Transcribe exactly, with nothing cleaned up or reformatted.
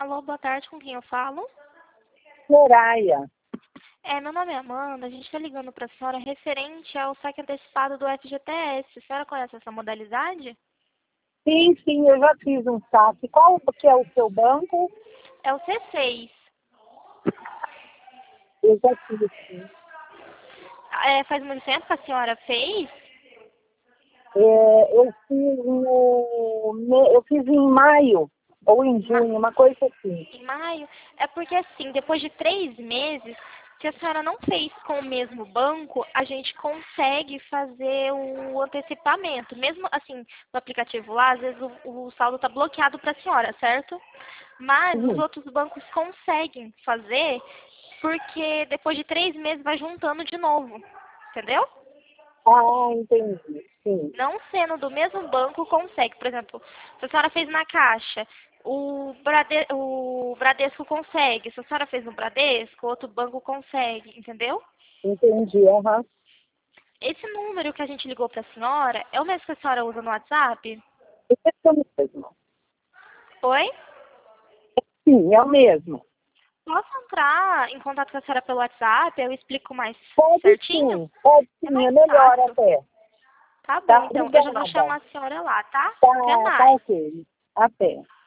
Alô, boa tarde, com quem eu falo? Soraya. É, meu nome é Amanda, a gente está ligando para a senhora referente ao saque antecipado do F G T S. A senhora conhece essa modalidade? Sim, sim, eu já fiz um saque. Qual que é o seu banco? É o C seis. Eu já fiz, sim. É, faz muito tempo que a senhora fez? É, eu fiz no, me- eu fiz em maio ou em Ma- junho, uma coisa assim. Em maio? É porque assim, depois de três meses, se a senhora não fez com o mesmo banco, a gente consegue fazer o antecipamento. Mesmo assim, no aplicativo lá, às vezes o, o saldo está bloqueado para a senhora, certo? Mas os Sim. outros bancos conseguem fazer porque depois de três meses vai juntando de novo. Entendeu? Ah, entendi. Sim. Não sendo do mesmo banco, consegue. Por exemplo, se a senhora fez na Caixa, o, Brade... o Bradesco consegue. Se a senhora fez no Bradesco, outro banco consegue, entendeu? Entendi, aham. Esse número que a gente ligou para a senhora é o mesmo que a senhora usa no WhatsApp? Esse é o mesmo. Oi? Sim, é o mesmo. Posso entrar em contato com a senhora pelo WhatsApp? Eu explico mais Pode certinho? sim, pode É sim, mais é melhor fácil. até. Tá bom, Tá, então. Eu já vou obrigada. chamar a senhora lá, tá? Até Tá, tá mais. ok. Até.